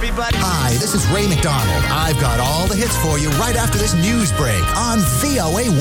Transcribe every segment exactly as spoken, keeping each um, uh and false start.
everybody. Hi, this is Ray McDonald. I've got all the hits for you right after this news break on V O A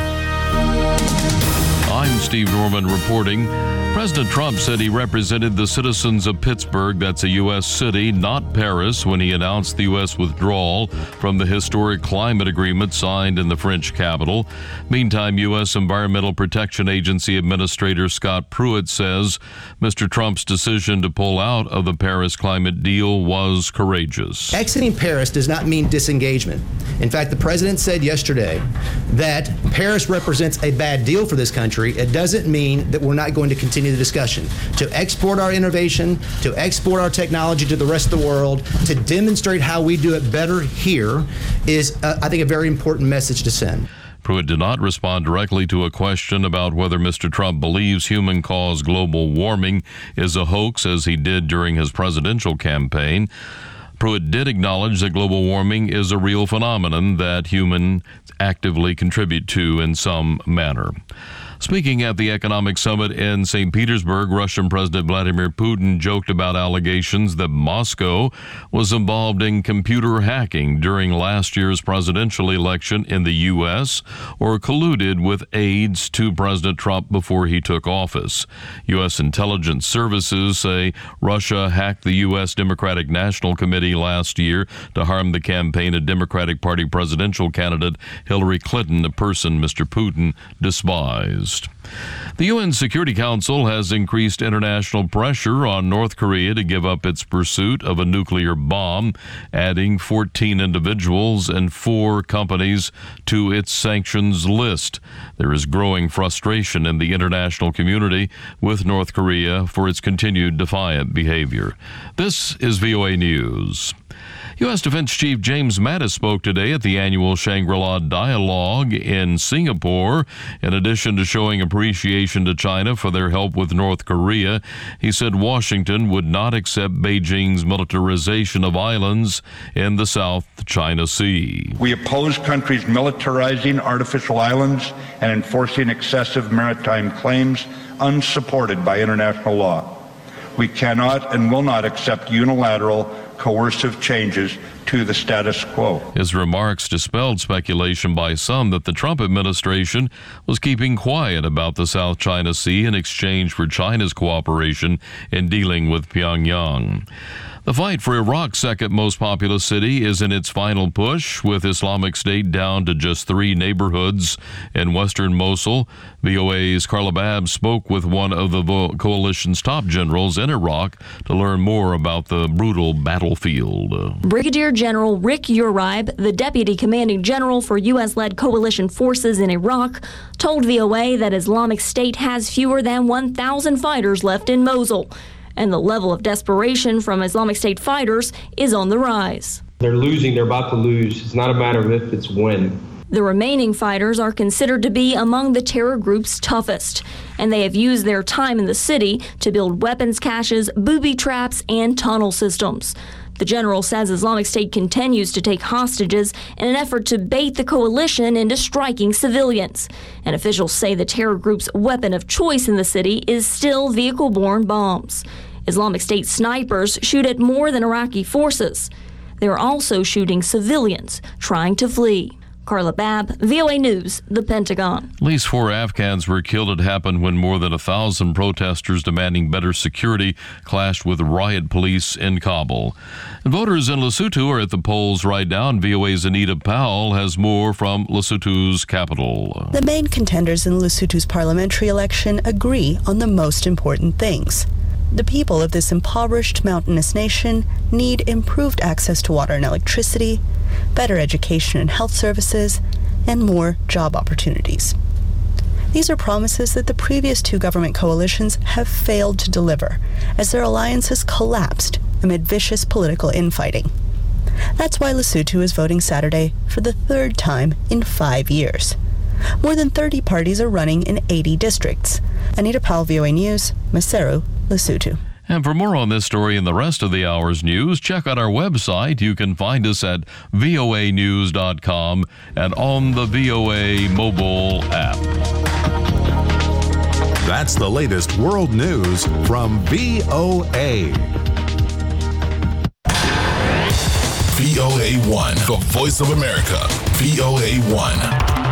one. I'm Steve Norman reporting. President Trump said he represented the citizens of Pittsburgh, that's a U S city, not Paris, when he announced the U S withdrawal from the historic climate agreement signed in the French capital. Meantime, U S Environmental Protection Agency Administrator Scott Pruitt says Mister Trump's decision to pull out of the Paris climate deal was courageous. Exiting Paris does not mean disengagement. In fact, the president said yesterday that Paris represents a bad deal for this country. It doesn't mean that we're not going to continue the discussion, to export our innovation, to export our technology to the rest of the world, to demonstrate how we do it better here is, uh, I think, a very important message to send. Pruitt did not respond directly to a question about whether Mister Trump believes human-caused global warming is a hoax, as he did during his presidential campaign. Pruitt did acknowledge that global warming is a real phenomenon that humans actively contribute to in some manner. Speaking at the economic summit in Saint Petersburg, Russian President Vladimir Putin joked about allegations that Moscow was involved in computer hacking during last year's presidential election in the U S or colluded with aides to President Trump before he took office. U S intelligence services say Russia hacked the U S Democratic National Committee last year to harm the campaign of Democratic Party presidential candidate Hillary Clinton, a person Mister Putin despised. The U N Security Council has increased international pressure on North Korea to give up its pursuit of a nuclear bomb, adding fourteen individuals and four companies to its sanctions list. There is growing frustration in the international community with North Korea for its continued defiant behavior. This is V O A News. U S. Defense Chief James Mattis spoke today at the annual Shangri-La Dialogue in Singapore. In addition to showing appreciation to China for their help with North Korea, he said Washington would not accept Beijing's militarization of islands in the South China Sea. We oppose countries militarizing artificial islands and enforcing excessive maritime claims unsupported by international law. We cannot and will not accept unilateral coercive changes to the status quo. His remarks dispelled speculation by some that the Trump administration was keeping quiet about the South China Sea in exchange for China's cooperation in dealing with Pyongyang. The fight for Iraq's second most populous city is in its final push, with Islamic State down to just three neighborhoods in western Mosul. V O A's Carla Babb spoke with one of the coalition's top generals in Iraq to learn more about the brutal battlefield. Brigadier General Rick Uribe, the deputy commanding general for U S-led coalition forces in Iraq, told V O A that Islamic State has fewer than one thousand fighters left in Mosul, and the level of desperation from Islamic State fighters is on the rise. They're losing, they're about to lose. It's not a matter of if, it's when. The remaining fighters are considered to be among the terror group's toughest, and they have used their time in the city to build weapons caches, booby traps, and tunnel systems. The general says Islamic State continues to take hostages in an effort to bait the coalition into striking civilians. And officials say the terror group's weapon of choice in the city is still vehicle-borne bombs. Islamic State snipers shoot at more than Iraqi forces. They are also shooting civilians trying to flee. Carla Babb, V O A News, the Pentagon. At least four Afghans were killed. It happened when more than a thousand protesters demanding better security clashed with riot police in Kabul. And voters in Lesotho are at the polls right now, and V O A's Anita Powell has more from Lesotho's capital. The main contenders in Lesotho's parliamentary election agree on the most important things. The people of this impoverished mountainous nation need improved access to water and electricity, better education and health services, and more job opportunities. These are promises that the previous two government coalitions have failed to deliver, as their alliances collapsed amid vicious political infighting. That's why Lesotho is voting Saturday for the third time in five years. More than thirty parties are running in eighty districts. Anita Powell, V O A News, Maseru, Lesotho. And for more on this story and the rest of the hour's news, check out our website. You can find us at V O A news dot com and on the V O A mobile app. That's the latest world news from V O A. V O A one, the voice of America, V O A one.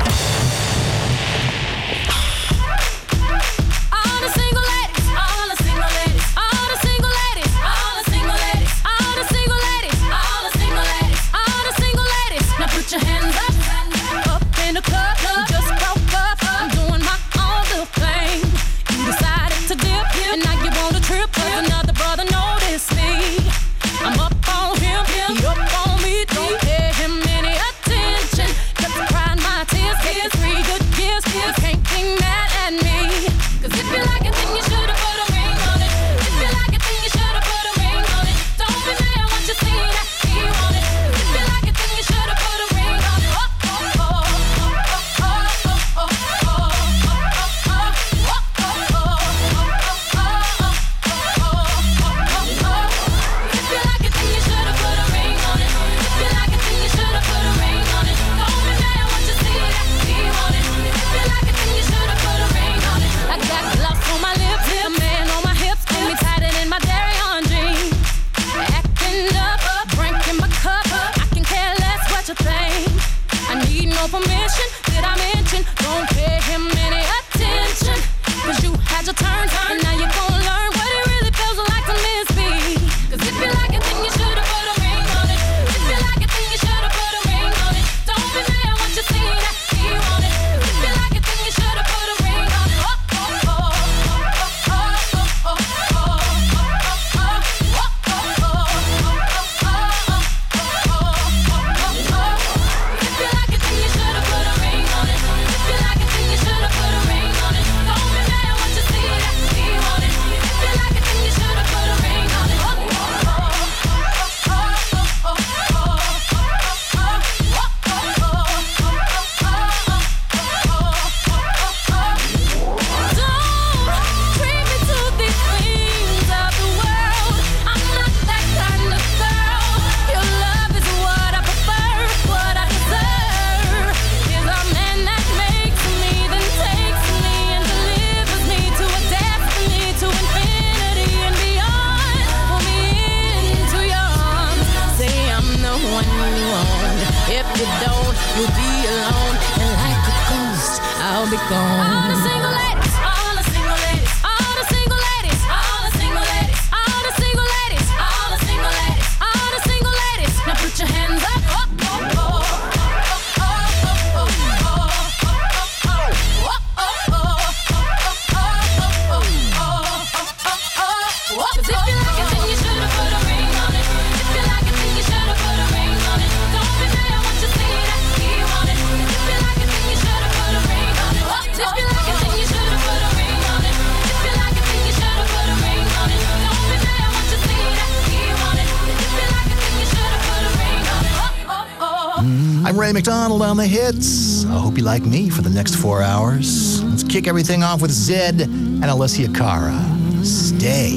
I'm Ray McDonald on the hits. I hope you like me for the next four hours. Let's kick everything off with Zed and Alessia Cara. Stay.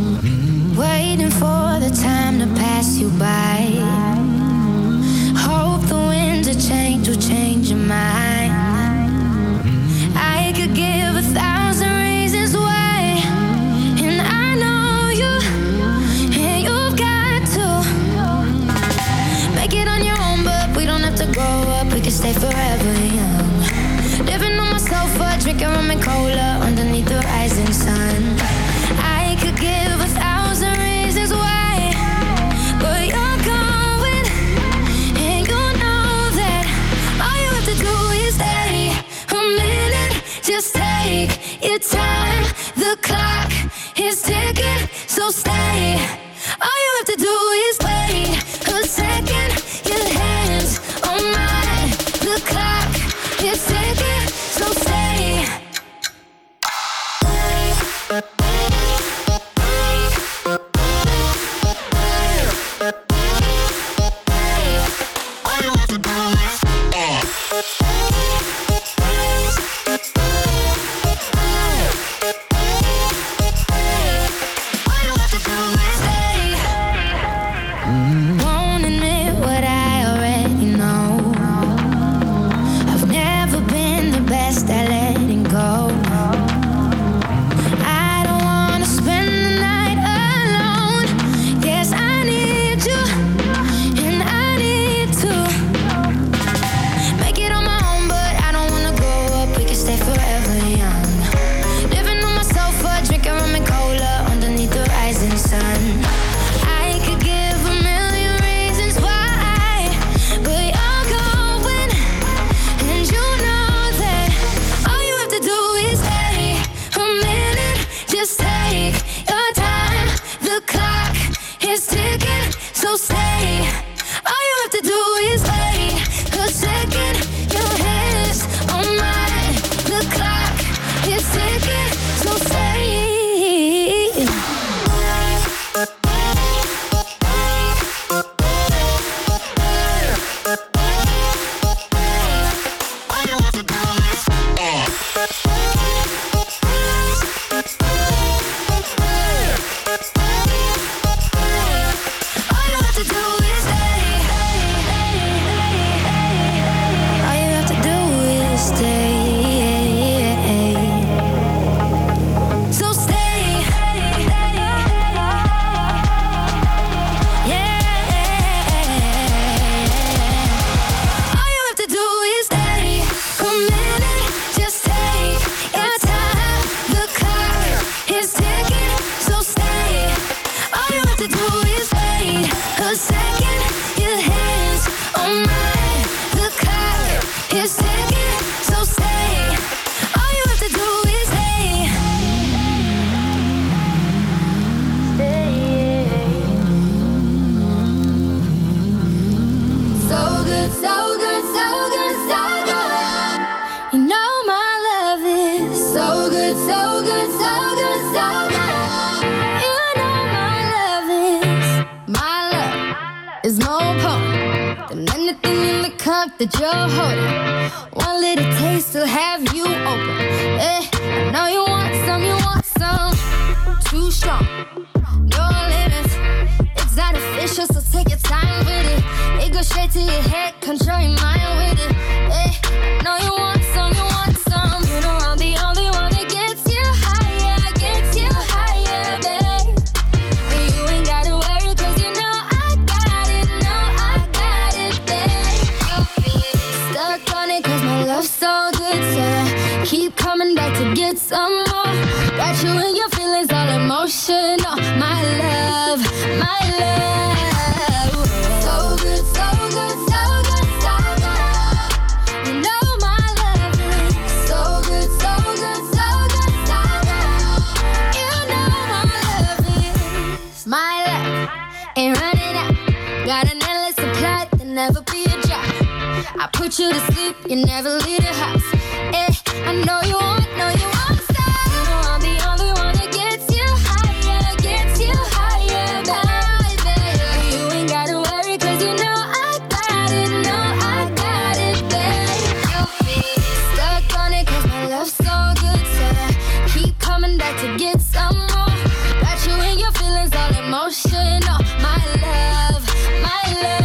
Waiting for the time to pass you by. Hope the winds of change will change your mind. I could give a thousand reasons why, and I know you, and you've got to make it on your own, but we don't have to grow up, we can stay forever young. Living on my sofa, drinking rum and cola underneath the rising sun. I could give a thousand reasons why, but you're going, and you know that all you have to do is stay a minute. Just take your time, the clock is ticking, so stay. All you have to do is wait a second. Your hands on mine, the clock is ticking, so stay. All you have to do is won't admit what I already know. I've never been the best at letting go. I don't wanna spend the night alone. Yes, I need you, and ticking, so stay. All you have to do is wait a second. Your hands on mine. The clock is ticking, so stay. That you're holding. One little taste will have you open. Eh, I know you want some, you want some. Too strong, no limits. It's artificial, so take your time with it. It goes straight to your head, control your mind with it. Eh, I know you want some, you want some. You know I'm the only one that gets you higher, gets you higher, babe. And you ain't gotta worry, cause you know I got it, know I got it, babe. Stuck on it cause my love's so good, so I keep coming back to get some more. Got you in your feelings, all emotional. My love, my love. So good, so good, so good, so good. You know my love is so good, so good, so good, so good. You know my love is my love. Ain't running out. Got an endless supply, there'll never be a drop. I put you to sleep, you never leave the house. Eh, I know you want, know you want some. You know I'm the only one that gets you higher, gets you higher, baby. You ain't gotta worry, cause you know I got it, know I got it, baby. Stuck on it cause my love's so good, so I keep coming back to get some more. Got you in your feelings, all emotional. My love, my love.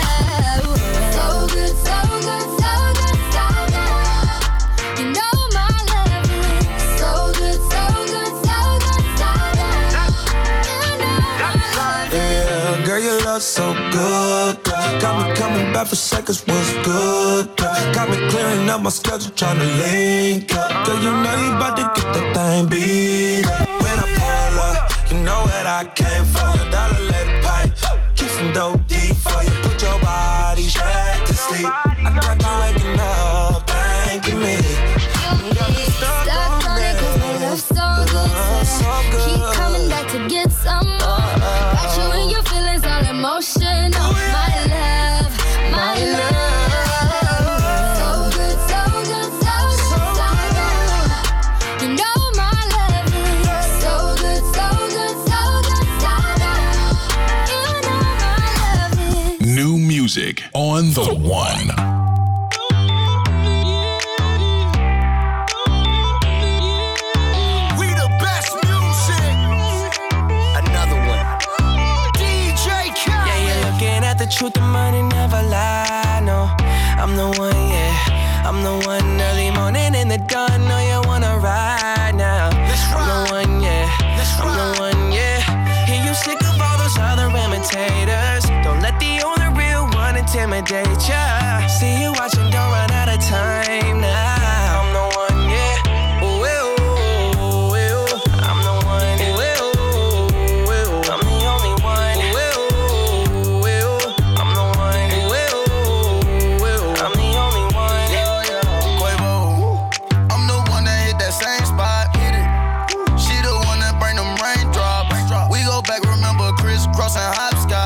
So good, girl. Got me coming back for seconds, what's good, girl. Got me clearing up my schedule, trying to link up. Girl, you know you about to get that thing beat up. When I pull up, you know that I came for you. Dollar let it pipe, keep some dope deep for you. Put your body back to sleep. I got you waking up, thanking me. Stuck on it cause my love's so good, so keep coming back to get some more. Got you in your feelings, all emotional. My love, my love. So good, so good, so good, so good. You know my love is so good, so good, so good, so good. You know my love is. New music on The One. The truth, the money never lie, no. I'm the one, yeah. I'm the one early morning in the dawn. Know you wanna ride now. I'm the one, yeah. I'm the one, yeah. Hear you sick of all those other imitators. Don't let the only real one intimidate ya. See you watching, don't run out of time now. I'm the one, yeah. Ooh, ooh, ooh, ooh. I'm the one, ooh, ooh, ooh. I'm the only one. Ooh, ooh. I'm the one. Ooh, ooh. I'm the only one. Quavo, I'm the one that hit that same spot. Hit it. She the one that bring them raindrops. We go back, remember crisscrossing hopscotch.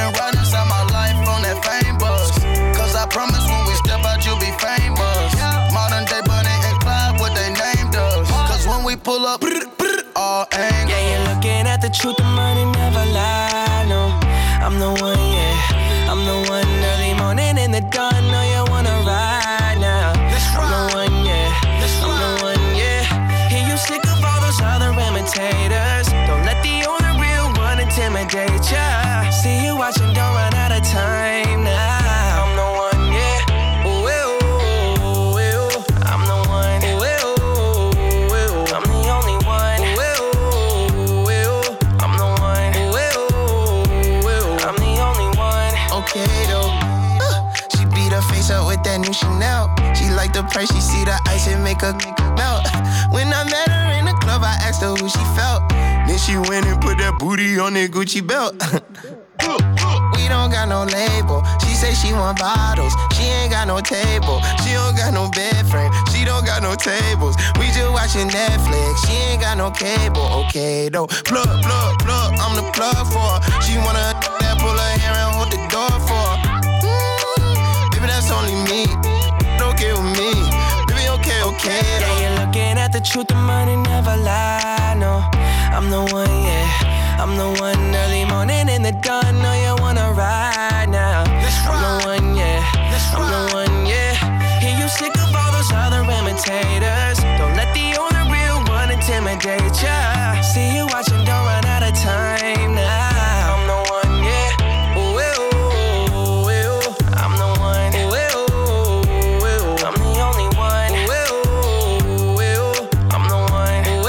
can ride inside my life on that fame bus. Cause I promise when we step out, you'll be famous. Modern day Bonnie and Clyde, what they named us. Cause when we pull up, all angles. Yeah, you're looking at the truth, the money never lie, no. I'm the one, yeah. I'm the one early morning in the dawn. Know you wanna ride now. I'm the one, yeah. I'm the one, yeah. Hear you sick of all those other imitators. Don't let the only real one intimidate ya. See you watching, don't run out of time now. I'm the one, yeah. Ooh, ooh, ooh, ooh. I'm the one. Ooh, ooh, ooh. I'm the only one. Ooh, ooh, ooh. I'm the one. Ooh, ooh, ooh. I'm the only one. Okay though, uh, she beat her face up with that new Chanel. She like the price, she see the ice and make her melt. When I met her in the club, I asked her who she felt. Then she went and put that booty on that Gucci belt. We don't got no label. She say she want bottles. She ain't got no table. She don't got no bed frame. She don't got no tables. We just watching Netflix. She ain't got no cable. Okay though, plug, plug, plug. I'm the plug for her. She wanna that pull her hair and hold the door for her. Mm, baby, that's only me. Okay with me. Baby, okay, okay though. Yeah, you're looking at the truth, the money never lie, no. I'm the one, yeah. I'm the one early morning in the dawn. Know you wanna ride now. I'm the one, yeah. I'm the one, yeah. Hear you sick of all those other imitators. Don't let the only real one intimidate ya. See you watching, don't run out of time now. I'm the one, yeah. Ooh, ooh, ooh, ooh. I'm the one. Ooh, ooh, ooh. I'm the only one. Ooh, ooh, ooh. I'm the one. Ooh,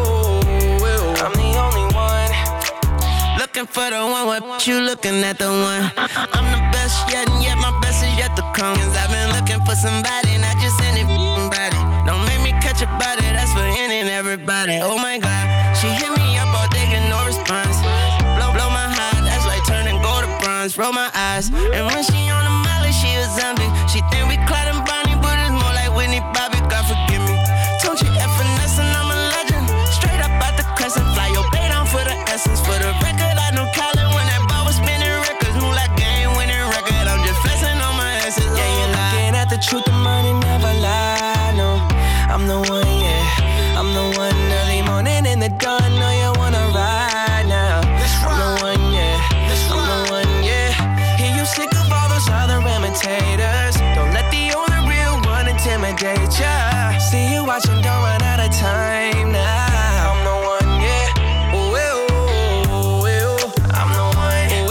ooh, ooh. I'm the only one. Looking for the one, what you looking at the one? I'm the best yet, and yet my best is yet to come. Cause I've been looking for somebody, not just anybody. Don't make me catch a body, that's for any and everybody. Oh my God, she hit me up all day, get no response. Blow, blow my heart, that's like turning gold to bronze. Roll my eyes, and when she on the molly, she a zombie. She think we Clyde and Bonnie, but it's more like Whitney Bobby. God forgive me. Don't you F finesse, and I'm a legend. Straight up out the crescent, fly your bait on for the essence. For the record, I know Colin when that ball was spinning records. Move like game winning record. I'm just flexing on my essence. Yeah, you're looking at the truth, the money never lie, no. I'm the one, yeah. I'm the one early morning in the dawn. Know you wanna ride now. I'm the one, yeah. I'm the one, yeah. Hear you sick of all those other imitators. Don't let the only real one intimidate ya. See you watching, don't run out of time now. I'm the one, yeah. Ooh, ooh, ooh, ooh. I'm the one. Ooh,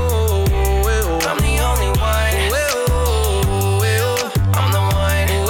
ooh, ooh. I'm the only one. Ooh, ooh, ooh. I'm the one. Ooh,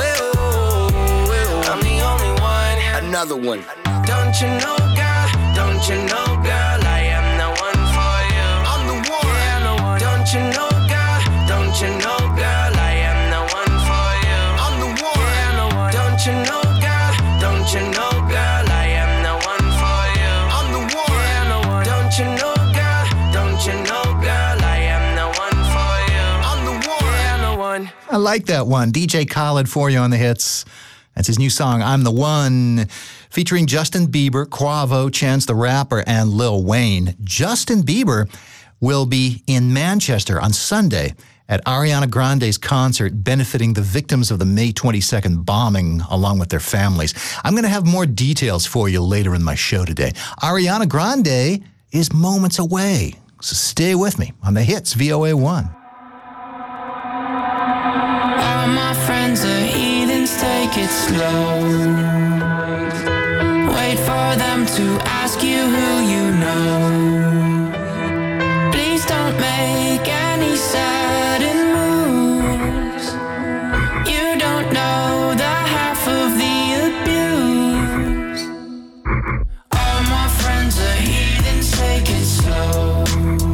ooh, ooh. I'm the only one. Another one. Don't you know, girl? Don't you know, girl? I am the one for you. I'm the one. Yeah, I'm the one. Don't you know, girl? Don't you know, girl? I am the one for you. I'm the one. Yeah, I'm the one. Don't you know, girl? Don't you know, girl? I am the one for you. I'm the one. Yeah, I'm the one. Don't you know, girl? Don't you know, girl? I am the one for you. I'm the one. Yeah, I'm the one. I like that one. D J Khaled for you on the hits. That's his new song, I'm the One, featuring Justin Bieber, Quavo, Chance the Rapper, and Lil Wayne. Justin Bieber will be in Manchester on Sunday at Ariana Grande's concert benefiting the victims of the May twenty-second bombing along with their families. I'm going to have more details for you later in my show today. Ariana Grande is moments away, so stay with me on the hits, V O A one. All my friends are heathens, take it slow. Wait for them to ask you who you know. Please don't make any sudden moves. You don't know the half of the abuse. All my friends are heathens, take it slow.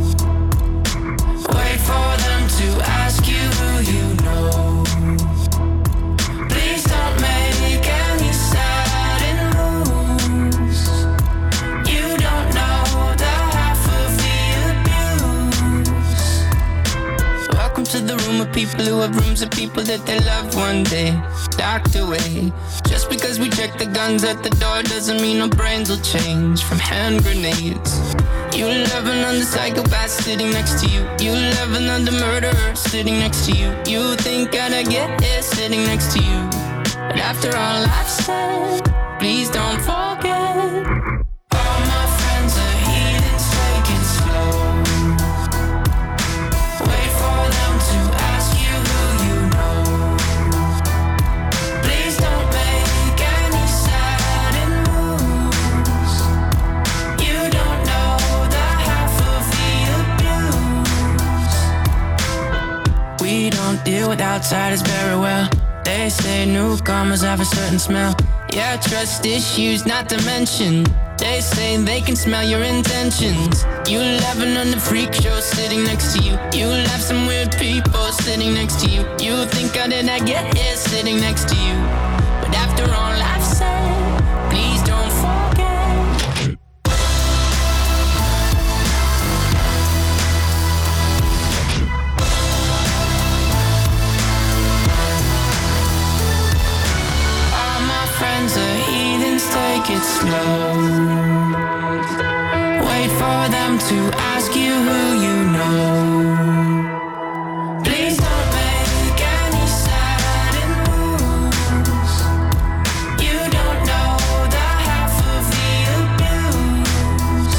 Wait for them to ask you who you know. Please don't make any sudden moves. You don't know the half of the abuse. Welcome to the room of people who have rooms of people that they love one day docked away. Just because we check the guns at the door doesn't mean our brains will change from hand grenades. You love another psychopath sitting next to you. You love another murderer sitting next to you. You think I'd get here sitting next to you. But after all I've said, please don't forget. All my friends are heathens, take it slow. Wait for them to ask you who you know. Please don't make any sudden moves. You don't know the half of the abuse. We don't deal with outsiders very well. They say newcomers have a certain smell. Yeah, trust issues not to mention. They say they can smell your intentions. You laughing on the freak show sitting next to you. You laugh some weird people sitting next to you. You think how did I get here sitting next to you. But after all I've said, please don't forget. Friends are heathens, take it slow. Wait for them to ask you who you know. Please don't make any sudden moves. You don't know the half of the abuse.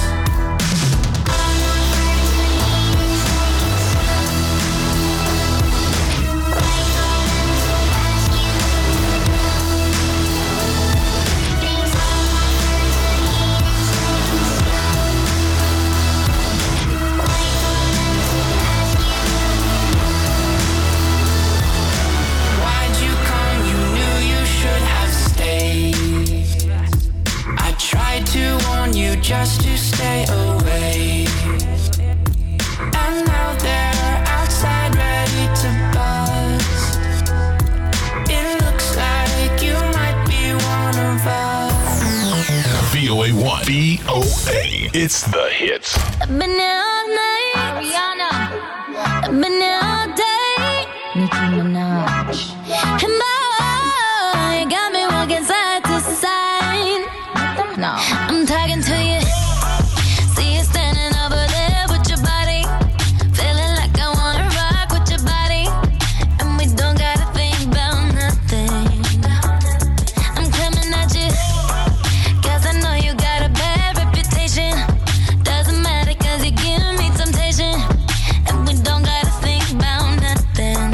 Just to stay away. And now they're outside ready to bust. It looks like you might be one of us. V O A one. V O A. It's the hits. I've been here all night. Ariana. I've been here all day. Nicki Minaj. And boy, you got me walking side to side. No. I'm talking to you. See you standing over there with your body. Feeling like I wanna rock with your body. And we don't gotta think about nothing. I'm coming at you. Cause I know you got a bad reputation. Doesn't matter cause you give me temptation. And we don't gotta think about nothing.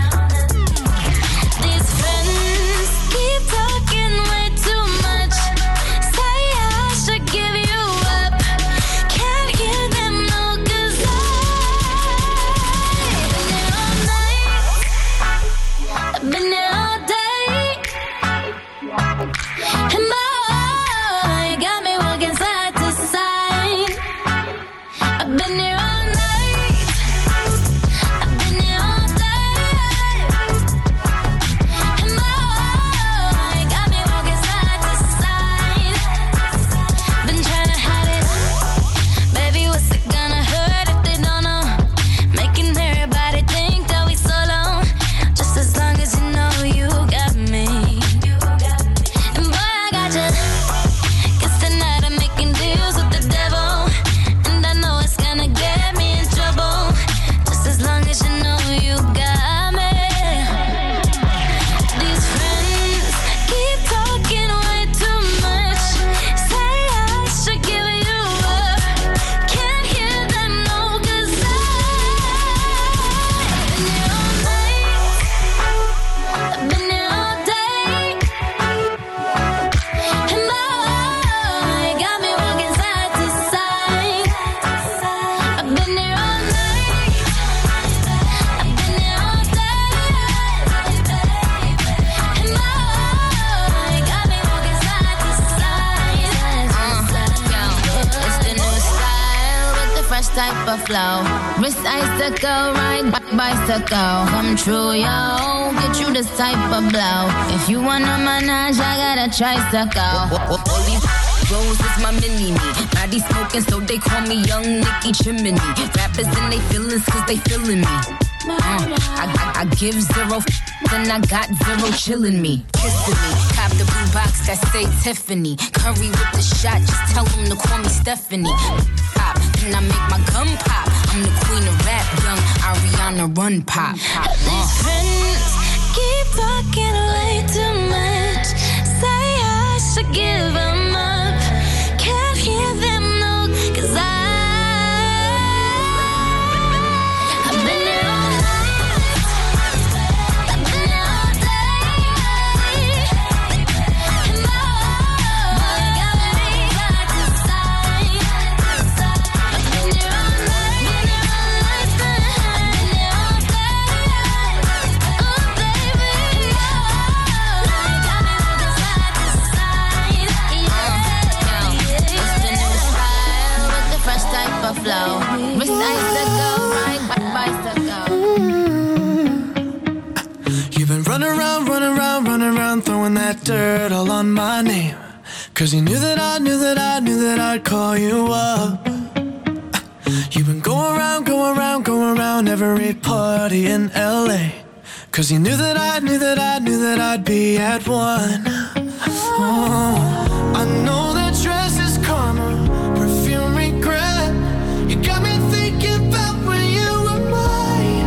These friends keep talking way too much. Give you up, can't hear them no, cause I've been there all night, I've been there all day. And boy, you got me walking side to side. I've been there all night, I've been there all day. And boy, you got me walking side to side. Been trying to hide it. Baby, what's it gonna hurt if they don't know? Making everybody think that we solo. Just as long as you know you got me. And boy, I got you. Cause tonight I'm making deals with the devil. And I know it's gonna get me in trouble. Just as long as you know you got me. These friends keep talking way too much. Say I should give you up. Can't hear them no, cause I've been here all night, I've been here all day. And boy, you got me walking side to side. I've been here all night, I've been here all day. And boy, you got me walking side to side. It's the new style with the fresh type of flow. Wrist icicle, ride b- bicycle. Come true, yo. Get you this type of blow. If you wanna manage, I got a tricycle. All these Rose is my mini-me. Body smoking, so they call me Young Nicky Chimney. Rappers in they feelings, cause they feeling me. Uh, I, I, I give zero, then I got zero chillin' me, kissing me. Cop the blue box that say Tiffany. Curry with the shot, just tell them to call me Stephanie. Pop, then I make my gum pop. I'm the queen of rap, young Ariana Run Pop. Uh. These friends keep talking way too much. Say I should give them up. Can't hear them no, cause I flow. Miss Icicle, right? Bicycle. You've been running around, running around, running around, throwing that dirt all on my name. Cause you knew that I knew that I knew that I'd call you up. You've been going around, going around, going around every party in L A. Cause you knew that I knew that I knew that I'd be at one. Oh, I know that dress is karma, perfume regret. You got me thinking about when you were mine.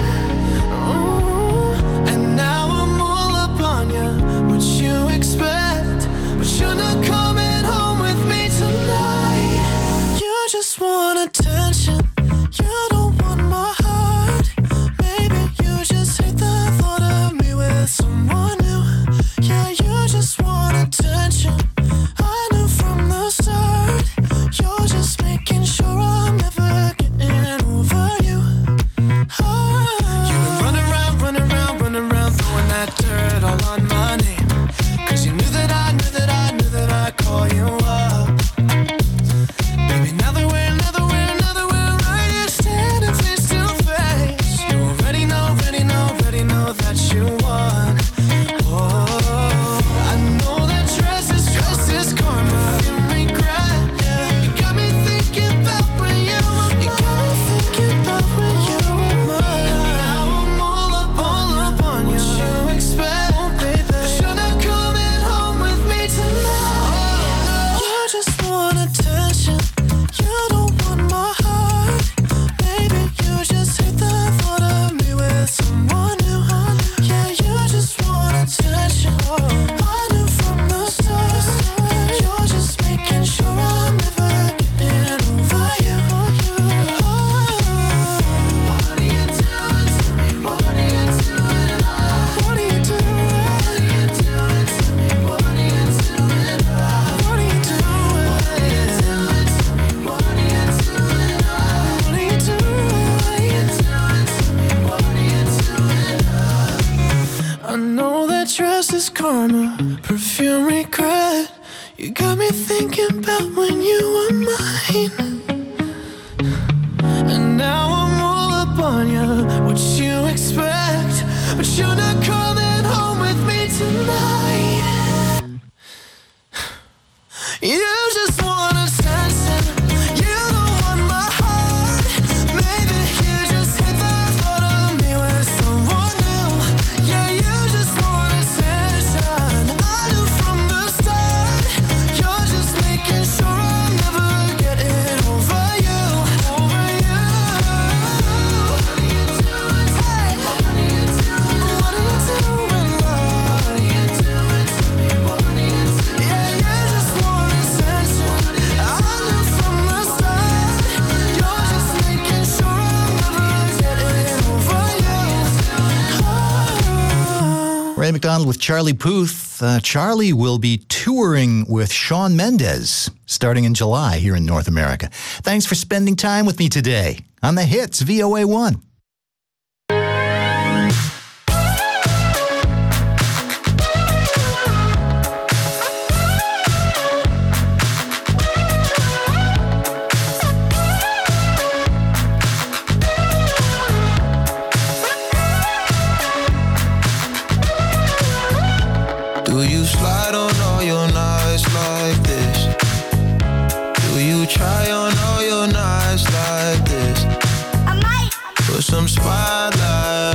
Ooh. And now I'm all up on you. What you expect? But you're not coming home with me tonight. You just want attention. You don't want my heart. Maybe you just hate the thought of me with someone new. Yeah, you just want attention. I knew from the start. You're just making sure I'm never getting over you. Oh. You've been running around, running around, running around, throwing that dirt all on my name. Cause you knew that I knew that I knew that I'd call you up. Baby, now that we're, now that we're, now that we're right here standing face to face, you already know, already know, already know that you won. Oh, I know that dress is, dress is karma, you regret. Yeah. You got me thinking about when you were mine. You got me thinking about when you were mine. Now I'm all up, all up on you. What you expect? Oh, baby, but you're not coming home with me tonight. You just want attention. You don't want my heart. Baby, you just hate the thought of me with someone new. Yeah, you just want attention. I knew from the start. You're just making sure I'm never getting over you. What are you doing to me? What are you doing? What are you doing? What are you doing to me? What are you doing? What are you doing? What are you doing to me? What are you doing? What are you doing? What are you doing to me? What are you doing? I know that dress is karma, perfume regret. You got me thinking about when you were mine. And now I'm all up on you. What you expect? But you're not coming home with me tonight. You just want attention. You don't want my heart. Maybe you just hate the thought of me with someone new. Yeah, you just want attention. I knew from the start. You're just making sure I'm never getting over you. Over you. What are you doing? Hey. What are you doing? What are you doing? What are you doing to me? What are you doing? Yeah, you just want attention. I knew from the start. You're just making sure I'm never getting over you. Oh. Ray McDonald with Charlie Puth. Uh, Charlie will be touring with Shawn Mendes starting in July here in North America. Thanks for spending time with me today on the hits V O A one. Do you slide on all your nights like this? Do you try on all your nights like this? I might. Put some spotlight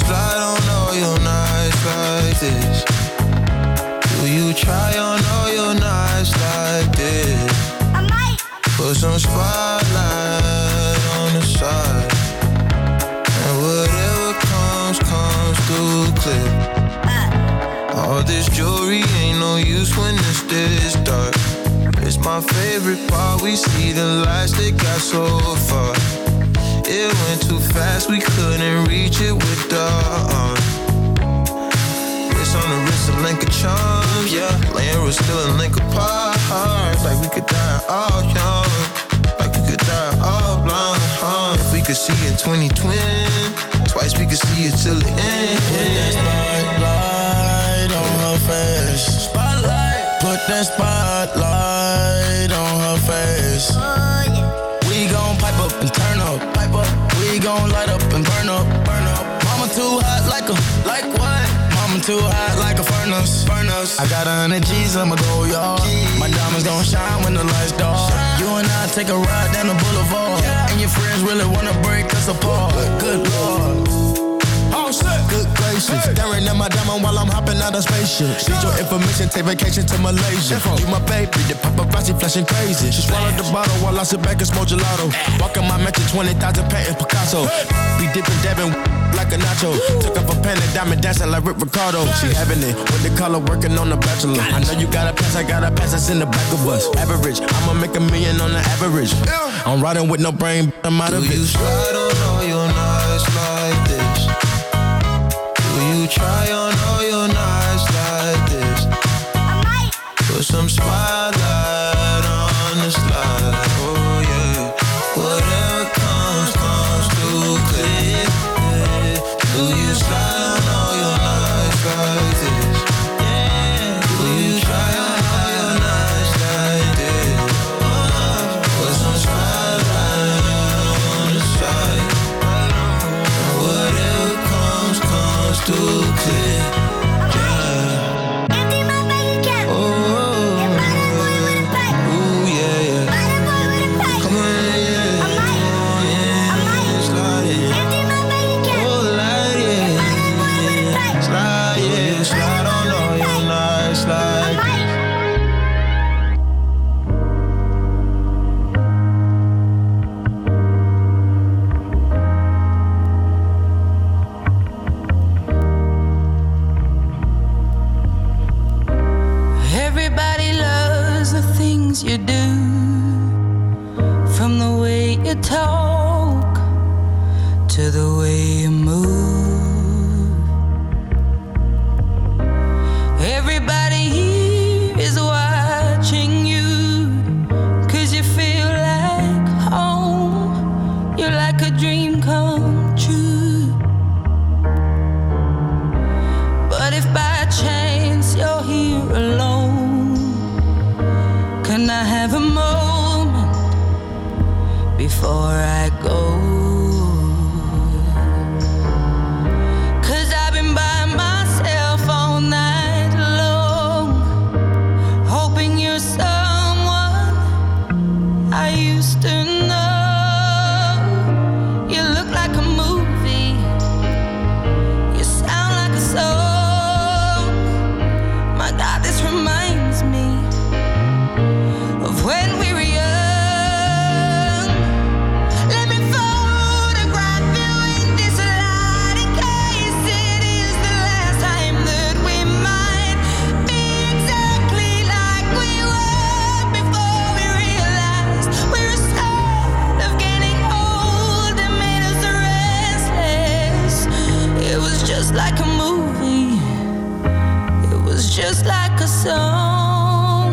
slide on all your nights like this? Do you try on all your nights like this? I might. Put some spotlight on the side, and whatever comes, comes through clear. Uh. All this jewelry ain't no use when it's this dark. It's my favorite part, we see the lights that got so far. It went too fast, we couldn't reach it with the arm. It's on the wrist, a link of charms, yeah. Laying was still a link apart. Like we could die all young, like we could die all blind, huh? If we could see in twenty twenty, twice we could see it till the end. Put that spotlight on her face. Spotlight. Put that spotlight on her face. Oh, yeah. We gon' pipe up and turn up, pipe up. We gon' light up and burn up, burn up. Mama too hot like a, like what? Mama too hot like a furnace, furnace. I got a hundred G's, I'ma go, y'all. My diamonds gon' shine when the lights dark. You and I take a ride down the boulevard, yeah. And your friends really wanna break us apart. Good Lord. Oh shit. Good gracious, hey. Staring at my diamond while I'm hopping out of spaceship. Need your information, take vacation to Malaysia. You my baby, the paparazzi flashing crazy. She swallowed the bottle while I sit back and smoke gelato. Walking my mansion, twenty thousand patent Picasso. Be dipping, dabbing like a nacho. Took off a pen and diamond dancing like Rick Ricardo. She having it with the color working on the bachelor. I know you got a pass, I got a pass that's in the back of us. Average, I'ma make a million on the average. I'm riding with no brain, I'm out of it. Do you slide on all your nights like this? Do you try on all your nights like this? I might. Put some spotlight on the slide, oh yeah. Whatever comes, comes through clear. Do you slide on all your nights like this? Do you try on all your nights like this? Put some spotlight on the side, and whatever comes, comes through clear. Yeah. Empty my bank account. Oh, And buy that boy with a pipe. ooh yeah, yeah. Buy that boy with a pipe. Come on, yeah. I might. Yeah, I might. slide it. Empty my bank account. Oh, slide And it. buy that boy with a pipe. Slide, yeah, slide on all your nights I like might. Everybody loves the things you do, from the way you talk to the way you move. Everybody here is watching you, 'cause you feel like home. You're like a dream come true. But if by chance you're here alone, can I have a moment before I go? 'Cause I've been by myself all night long, hoping you're someone I used to know. You look like a movie, you sound like a song. My God, this reminds me of when we were young. Let me photograph you in this light, in case it is the last time that we might be exactly like we were before we realized we're scared of getting old. It made us restless. It was just like a movie. It was just like a song.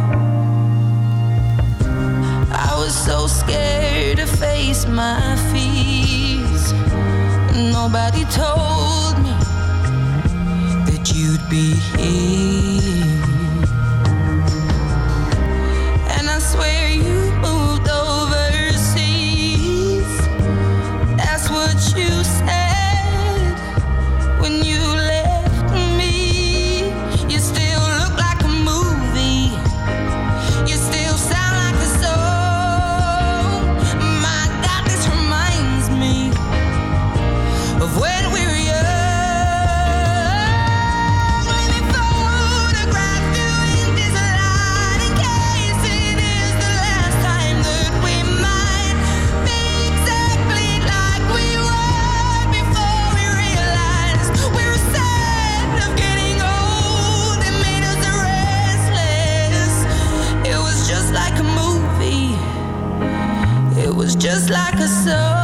I was so scared to face my fears. Nobody told me that you'd be here. And I swear you moved overseas. That's what you said when you left me. You still look like a movie. You still sound like a song. My God, this reminds me of when we were young. just like a song.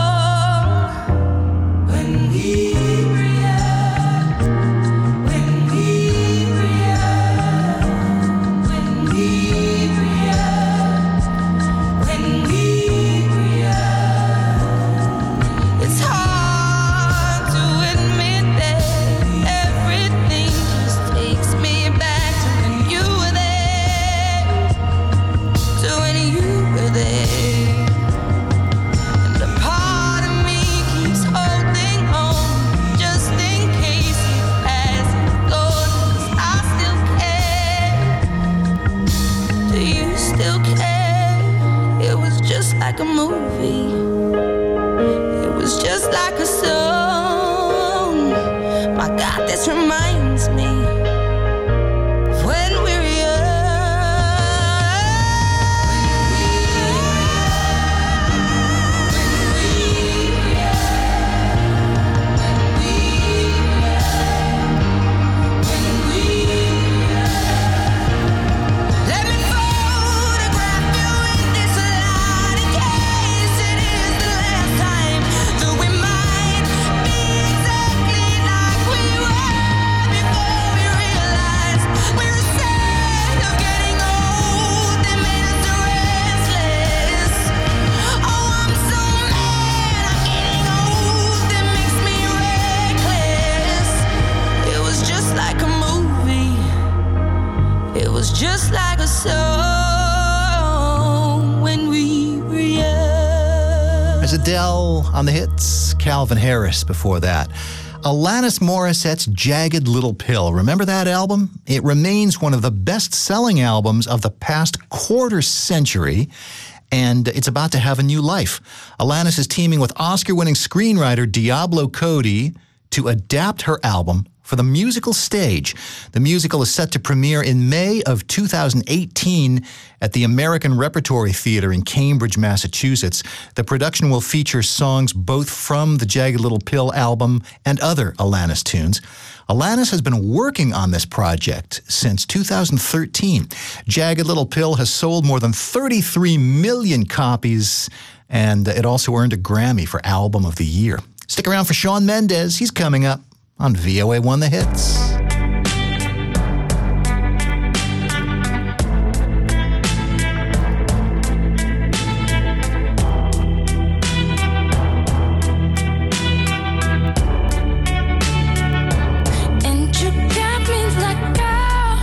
When we react, when we react, when we react, when we react. It's hard to admit that everything just takes me back to when you were there, to when you were there. And a part of me keeps holding on, just in case it hasn't gone. 'Cause I still care. Do you still care? It was just like a movie. It was just like a song. My God, this reminds me of when we were Let me photograph you in this light in case it is the last time that we might be exactly like we were before we realized we were sad of getting old. They made us restless. Oh, I'm so mad I'm getting old. It makes me reckless. It was just like a movie. It was just like a song when we were young. There's Adele on the hits, Calvin Harris before that. Alanis Morissette's Jagged Little Pill. Remember that album? It remains one of the best-selling albums of the past quarter century, and it's about to have a new life. Alanis is teaming with Oscar-winning screenwriter Diablo Cody to adapt her album for the musical stage. The musical is set to premiere in May of two thousand eighteen at the American Repertory Theater in Cambridge, Massachusetts. The production will feature songs both from the Jagged Little Pill album and other Alanis tunes. Alanis has been working on this project since two thousand thirteen. Jagged Little Pill has sold more than thirty-three million copies, and it also earned a Grammy for Album of the Year. Stick around for Shawn Mendes. He's coming up on V O A one The Hits. And you got me like, girl,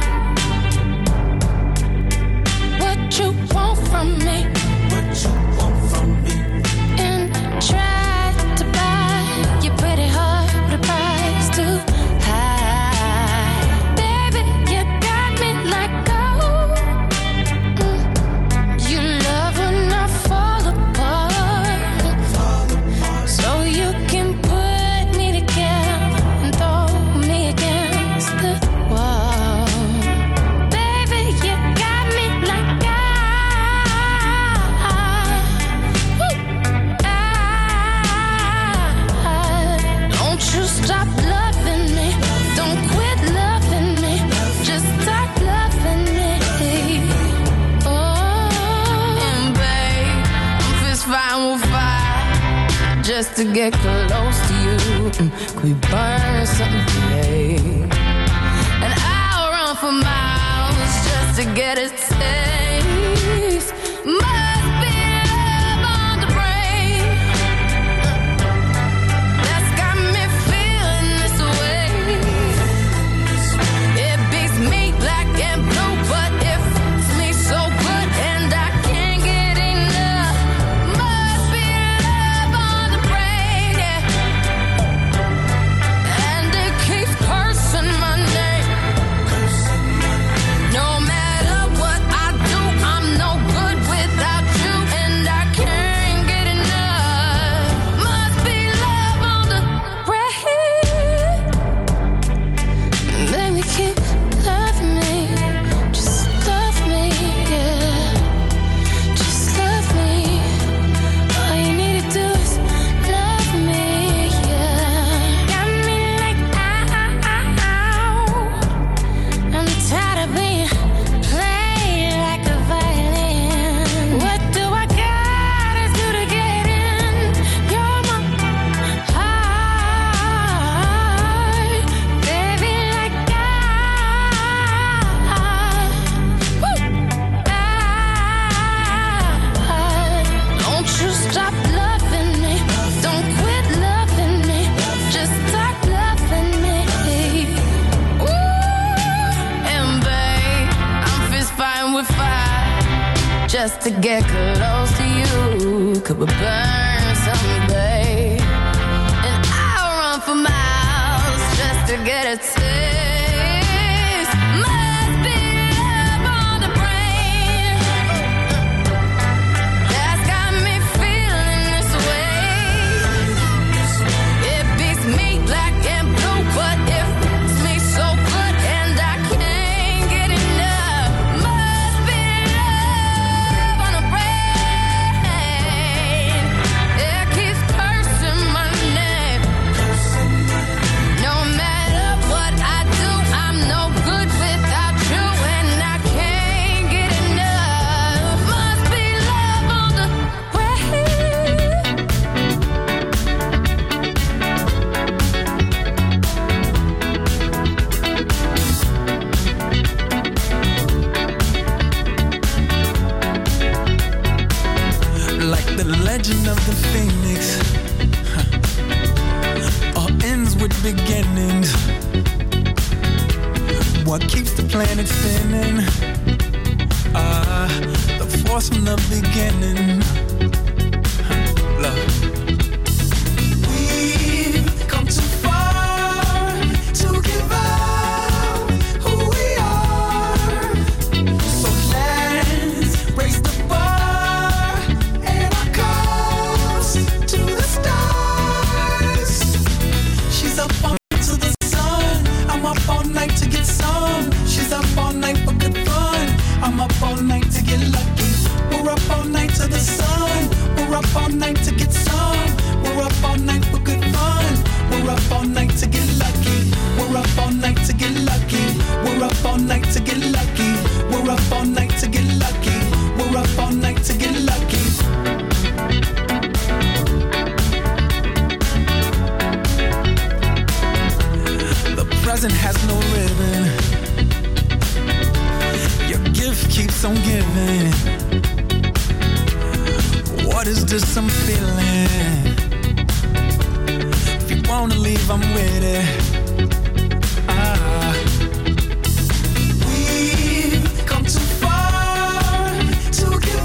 what you want from me? What you want from me? And try to buy your pretty heart with a price too high. Baby, you got me like, oh, mm, you love when I fall apart, so you can put me together and throw me against the wall. Baby, you got me like, I, woo, I, don't you stop loving me, don't quit loving me, just stop loving me. Oh, and babe, I'm fist fighting with fire just to get close to you. Mm, Could we burn something today? And I'll run for miles just to get a taste. Must be love on the brain that's got me feeling this way. It beats me black and blue, but it fits me so good, and I can't get enough. Must be love on the brain, yeah. And it keeps cursing my name. No matter what I do, I'm no good without with fire just to get close to you. Could we burn someday? And I'll run for miles just to get a taste. Must be love on the brain that's got me feeling this way. It beats me black and blue, but it f***s me so good and I can't get enough. Must be love on the brain. It keeps cursing my name. No matter what I do, I'm no good without you, and I can't get enough. Must be love on the Like the legend of the phoenix, huh. All ends with beginnings. What keeps the planet spinning? Ah, the force from the beginning. Huh. Love. We've come too far to give up who we are. So let's raise the bar and our cups to the stars. She's up all night to the sun. I'm up all night to get some. She's up all night for good fun. I'm up all night to get lucky. We're up all night to the sun. We're up all night to get some. We're up all night for good fun. We're up all night to get lucky. We're up all night to get lucky. We're up all night to get lucky. We're up all night to get lucky. We're up all night to get lucky. The present has no ribbon. Your gift keeps on giving. What is this I'm feeling? If you wanna leave, I'm with it. Ah. We've come too far to give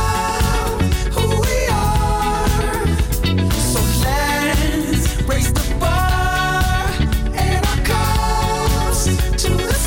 up who we are. So let's raise the bar and our cups to the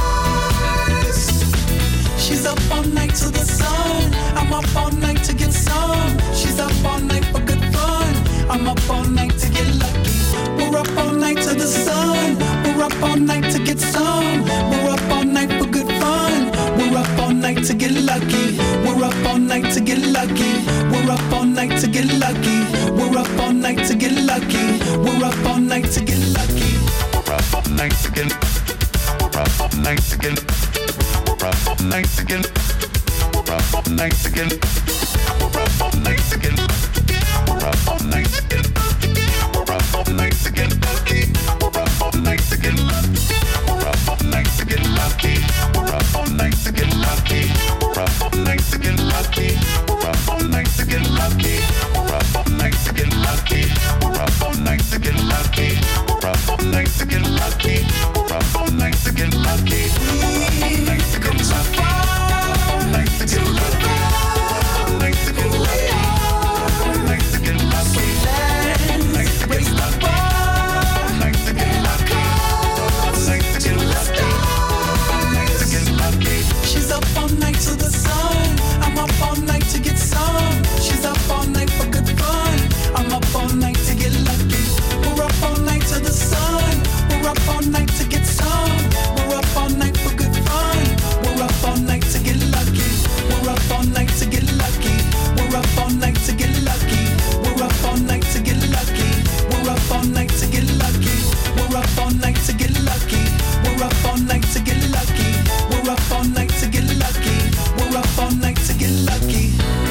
stars. She's up all night to the sun. I'm up all night to get some. She's up all night for good fun. I'm up all night to get lucky. We're up all night to the sun. We're up all night to get some. We're up all night for good fun. We're up all night to get lucky. We're up all night to get lucky. We're up all night to get lucky. We're up all night to get lucky. We're up all night to get lucky. We're up all night to get. We're up all night to get. We're up all night to get. We're up all night to get. We're up all night to get. We're up all night to get. We're up all night to get lucky. We're up all night to get lucky. We're up all night to get lucky. We're up all night to get lucky. We're up all night to get lucky. We're up all night to get lucky. We're up all night to get lucky. We're up all night to get lucky. We're up all night to get lucky. We're up all night to get lucky. We're up all night to get lucky. All night to get lucky. All night to get lucky. All night to get lucky. All night to get lucky. All night to get lucky. All night to get lucky. All night to get lucky. She's up all night to the sun. I'm up all night to get some. She's up all night for good fun. I'm up all night to get lucky. We're up all night to the sun. We're up all night to get some. We're up all night for good fun. We're up all night to get lucky. We're up all night to get lucky. We're up all night to get lucky. We're up all night to get lucky. We're up all night to get lucky. We're up all night to get lucky. We're up all night to get lucky. We're up all night to get lucky. We're up all night to get lucky.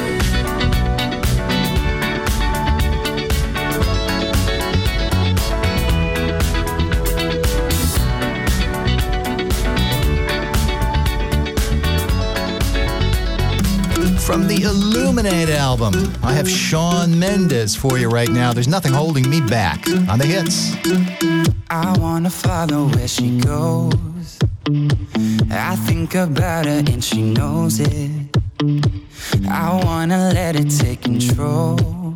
From the Illuminate album, I have Shawn Mendes for you right now. There's nothing holding me back on the hits. I wanna follow where she goes. I think about her and she knows it. I wanna let it take control.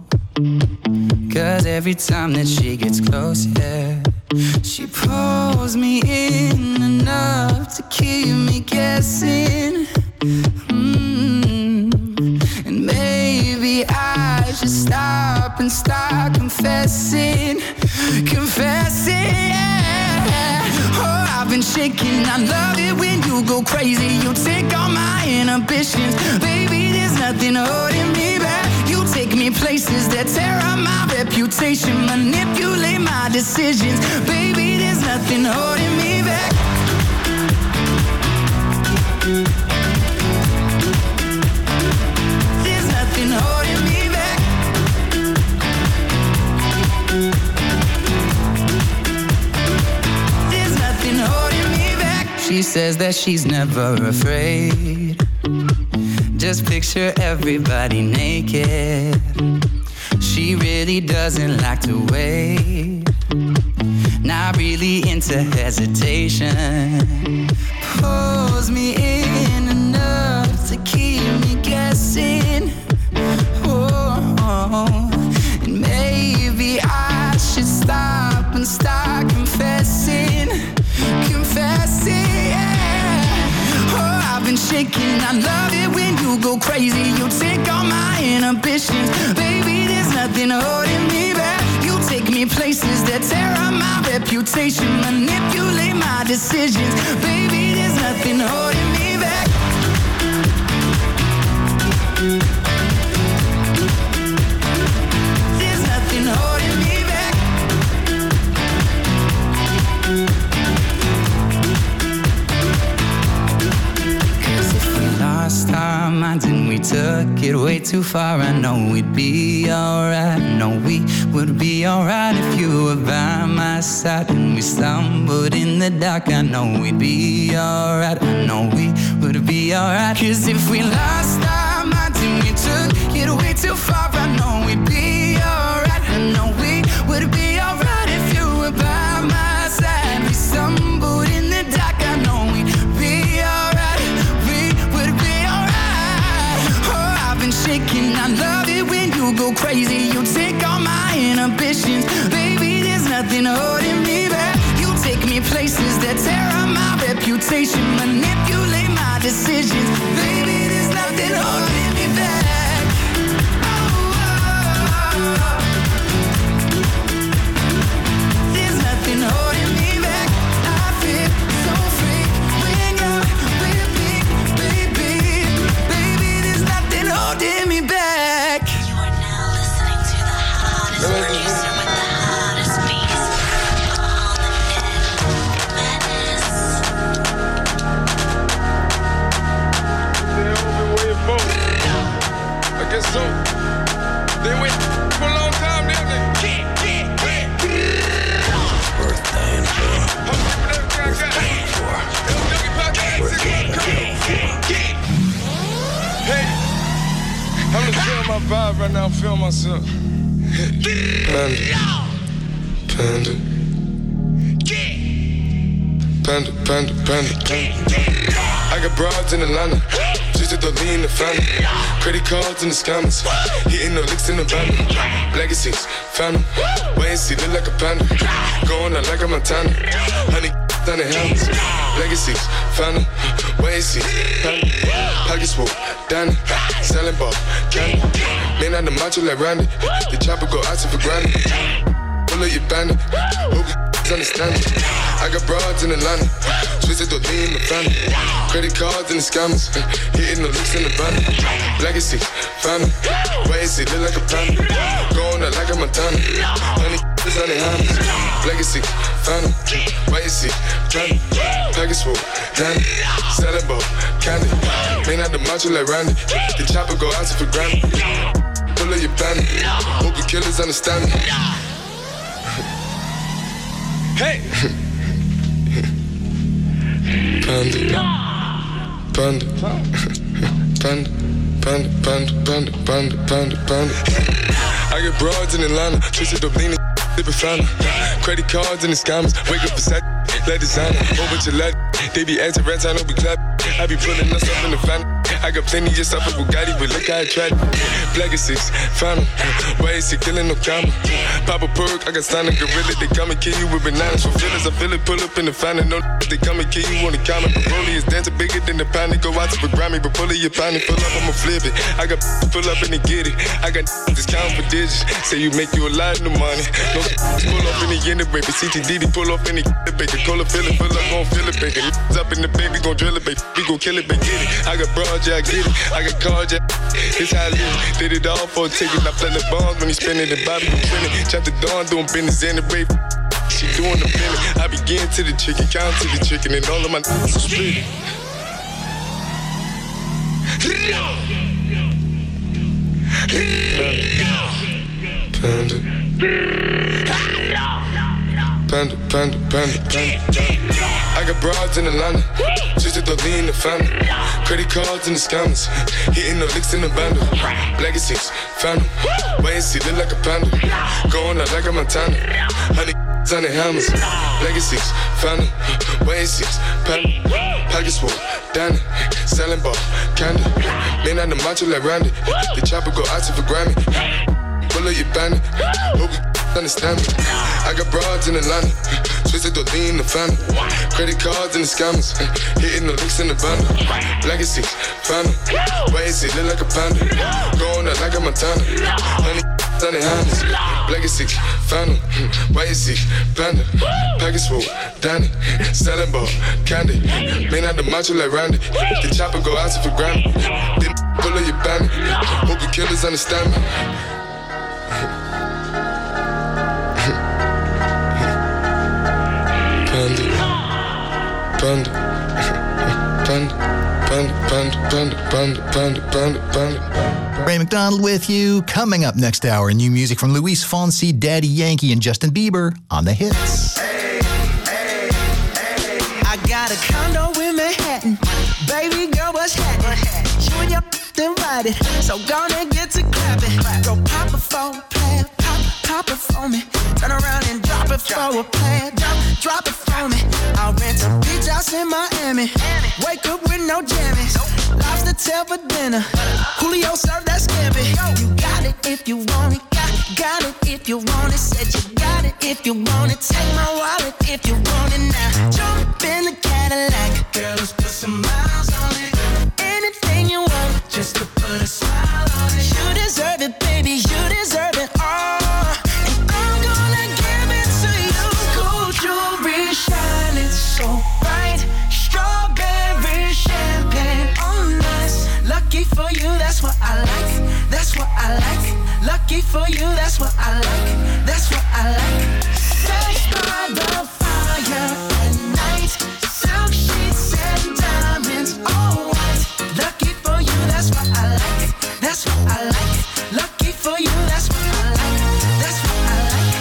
Cause every time that she gets close, yeah, she pulls me in enough to keep me guessing. Mm. And maybe I should stop and start confessing. Confessing, yeah. Oh, I've been shaking. I love it when you go crazy. You take all my inhibitions. Baby, there's nothing holding me back. You take me places that tear up my reputation. Manipulate my decisions. Baby, there's nothing holding me back. There's nothing holding me back. There's nothing holding me back. She says that she's never afraid. Just picture everybody naked. She really doesn't like to wait. Not really into hesitation. Pulls me in enough to keep me guessing. Oh, oh. And maybe I should stop and start confessing. Confessing, yeah. Oh, I've been shaking. I love it when you go crazy. You take all my inhibitions. Baby, there's nothing holding me back. You take me places that tear up my reputation. Manipulate my decisions. Baby, there's nothing holding me back. There's nothing holding me back. Cause if we lost our minds and we took it way too far, I know we'd be alright. I know we would be alright if you were by my side. And we stumbled in the dark, I know we'd be alright. I know we would be alright. Cause if we lost our minds and we took it way too far, I know we'd be alright. I know we would be alright if you were by my side. We stumbled in the dark, I know we'd be alright. We would be alright. Oh, I've been shaking. I love it when you go crazy. You take all my inhibitions. Baby, there's nothing holding me back. You take me places that tear up my reputation. Manipulate my decisions. Baby, there's nothing holding me back. Oh, oh, oh. There's nothing holding me back. I feel so free when you're with me, baby. Baby, there's nothing holding me back. You are now listening to the hottest producer with the hottest beats on the net. I guess so. They went for a long time, didn't they? Yeah, yeah, yeah. Birthday and Hey, I'm just feeling my vibe right now. I'm feeling myself. Panda. Panda. Panda, panda, panda. I got broads in Atlanta. Just to the lean, the family. Credit cards in the scammers. Hitting the licks in the van. Legacies, family. Wait and see, look like a panda. Going out like a Montana. Honey, down the helmets. Legacies, family. Wait and see, family. Pockets full, Danny. Selling ball, candy. Man out the macho like Randy. The chopper go out for granted. Pull up your bandit. Hope you understand it. I got broads in Atlanta. Twisted the lean in the family. Credit cards and the scammers. Hitting the licks in the van. Legacy, family. Wait and see, look like a panda. Going out like a Montana. Honey, is on the hands. Legacy, family. Wait and see, family. Package full, Danny. Selling ball, candy. Man out the macho like Randy. The chopper go out for granted. Pull up your bandit. Hope you killers understand me. Hey! Panda. Panda. Panda. Panda. Panda. Panda. Panda. Panda. Panda. I get broads in Atlanta. Twisted up leaning. Dip a fountain. Credit cards and the scammers. Wake up beside. Let designer. Over to let. They be acting rats, I know we clap. I be pulling us up in the final. I got plenty just off of Bugatti, but look how I tried. Black is six, final. Why is he killing no comma? Pop a perk, I got signed a gorilla. They come and kill you with bananas. For feelings, I feel it, pull up in the final. No, they come and kill you on the counter. But Broly is dancing bigger than the pound. They go out to the Grammy, but pull it, you pound it, pull up, I'ma flip it. I got pull up and they get it. I got discount for digits. Say you make you a lot of money. No, pull up in the end of baby. C T D D pull up in the baby. Cola fill it, pull up, gon' fill it, baby. Up in the baby, gon' drill it, baby. We gon' kill it, baby. Get it. I got broad, yeah, I get it. I got cards, yeah. It's how I live. Did it all for a ticket. I play the bombs when he spinning the Bobby, you trending. Chop the dawn, doing business in the baby. She doing the billing. I begin to the chicken, count to the chicken, and all of my n***s are split. Panda. Panda, panda, panda, panda. I got broads in Atlanta, just to lean the family. Credit cards and the scammers, hitting the licks in the bundle. Legacies, found them, wait and see, look like a panda. Going out like a Montana, honey on the hammers. Legacies, found them, wait and see, panda. Pockets full, Danny, selling ball, candy. Man on the macho like Randy, the chopper go out to for Grammy. Pull up your bandit, hope you understand me. I got broads in Atlanta, twisted to lean the family. Credit cards and the scammers, hitting the licks in the bundle. Legacies, found them, wait and see, look like a panda. Going out like a Montana, honey on the hammers. Legacies, found them, wait and see, panda. Package full, Danny, selling ball, candy. Man out the macho like Randy, the chopper go out to for Grammy. Then pull up your bandit, hope you killers understand me. Panda, panda, panda, panda, panda, panda, panda, panda, panda, panda. Ray McDonald with you. Coming up next hour, new music from Luis Fonsi, Daddy Yankee, and Justin Bieber on the hits. I got a condo in Manhattan. Baby girl, what's happening? You and your invited, so gonna get to clapping. Go pop a phone, play it, pop, pop it for me. Turn around and drop it for a plan. Drop, drop it for me. I'll rent a beach house in Miami. Wake up with no jammies. Lobster tail for dinner. Julio served that scampi. You got it if you want it. Got, got it if you want it. Said you got it if you want it. Take my wallet if you want it now. Jump in the Cadillac. Girl, let's put some miles on it. Anything you want, just to put a smile on it. You deserve it, baby. You deserve it all. And I'm gonna give it to you. Gold jewelry shining so bright. Strawberry champagne on us. Lucky for you, that's what I like. That's what I like. Lucky for you, that's what I like. That's what I like. Sex by the fire at night. Silk sheets and diamonds, all white. Lucky for you, that's what I like. That's what I like. Lucky for you, that's what I like. That's what I like.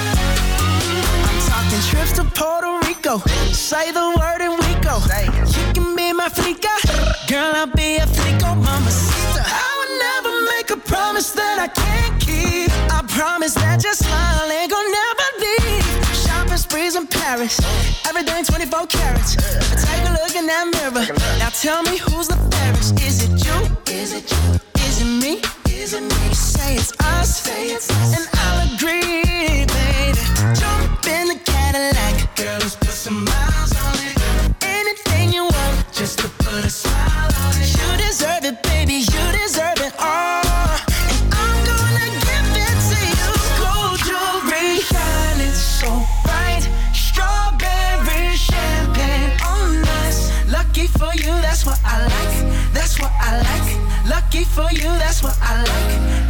I'm talking trips to Puerto Rico. Say the word and we go. You can be my flica. Girl, I'll be a flico, mamacita. I would never make a promise that I can't keep. I promise that your smile ain't gonna never leave. Shopping sprees in Paris. Everything twenty-four carats. Take a look in that mirror. Now tell me who's the fairest. Is it you? Is it you? Is it me? Is it me? Say it's us. Say it's us. And I'll agree, baby. Jump in the Cadillac. Girl, let's put some miles on it. Anything you want, just to put a smile on it. You deserve it, baby. You deserve it all. And I'm gonna give it to you. Gold jewelry shining so bright. Strawberry champagne on us. Lucky for you, that's what I like. That's what I like. Lucky for you, that's what I like.